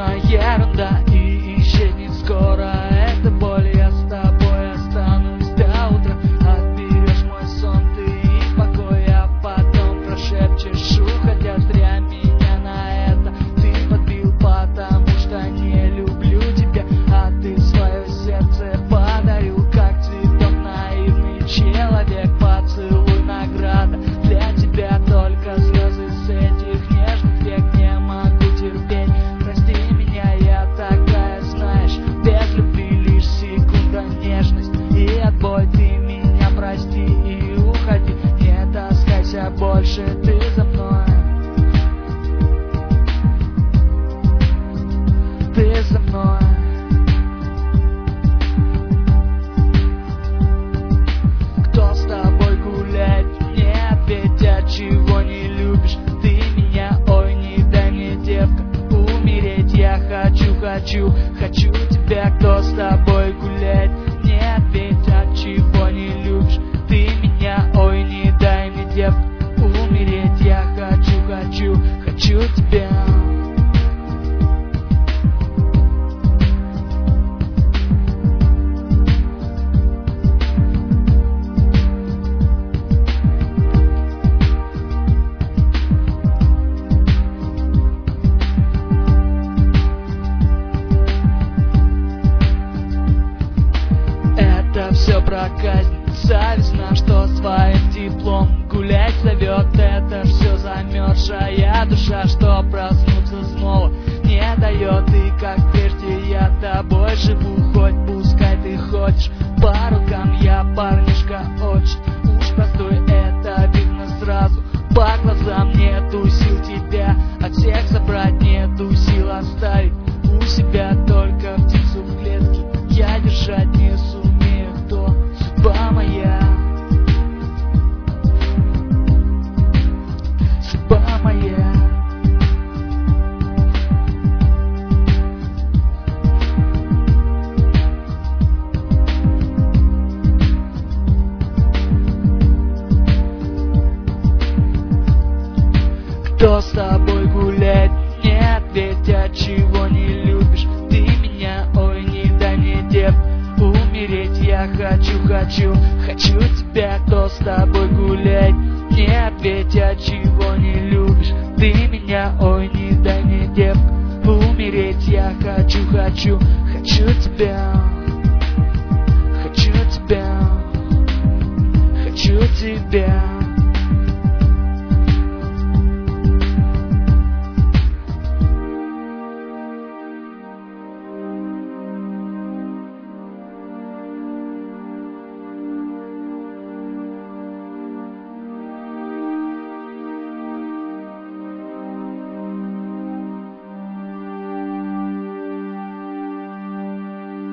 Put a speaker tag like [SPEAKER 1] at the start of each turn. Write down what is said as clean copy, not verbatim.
[SPEAKER 1] полная ерунда и исчезнет скоро эта боль. Я с тобой останусь до утра, отберешь мой сон ты и покой, а потом прошепчешь, уходя зря меня на это ты подбил, потому что не люблю тебя, а ты свое сердце подарил, как цветок наивный человек. Поцелуй награда для тебя, только слезы с этих нежных век не могу терпеть. Прости меня, я такая, знаешь, без любви лишь секунда нежность и отбой. Ты меня прости и уходи, не таскайся больше ты за мной. Ты за мной. Кто с тобой гуляет? Не ответь, от чего не любишь ты меня? Ой, не дай мне, девка, умереть. Я хочу тебя. Кто с тобой гуляет? Не ответь, от чего не любишь ты меня? Ой, не дай мне, девка, умереть. Я хочу тебя. Это все проказница весна, что своим теплом гулять зовет. Это все замерзшая душа, что проснуться снова не дает. И как прежде я тобой живу, хоть пускай ты ходишь по рукам. Я парнишка очень уж простой, это видно сразу по глазам. Нету сил тебя от всех забрать, нету сил оставить у себя, только птицу в клетке я держать не сумею. Кто судьба моя? Судьба моя. Кто с тобой гуляет? Не ответь, от чего не любишь ты меня? Ой, не дай мне, девка, умереть. Я хочу тебя. Кто с тобой гуляет? Не ответь, от чего не любишь ты меня? Ой, не дай мне, девка, умереть. Я хочу тебя. Хочу тебя.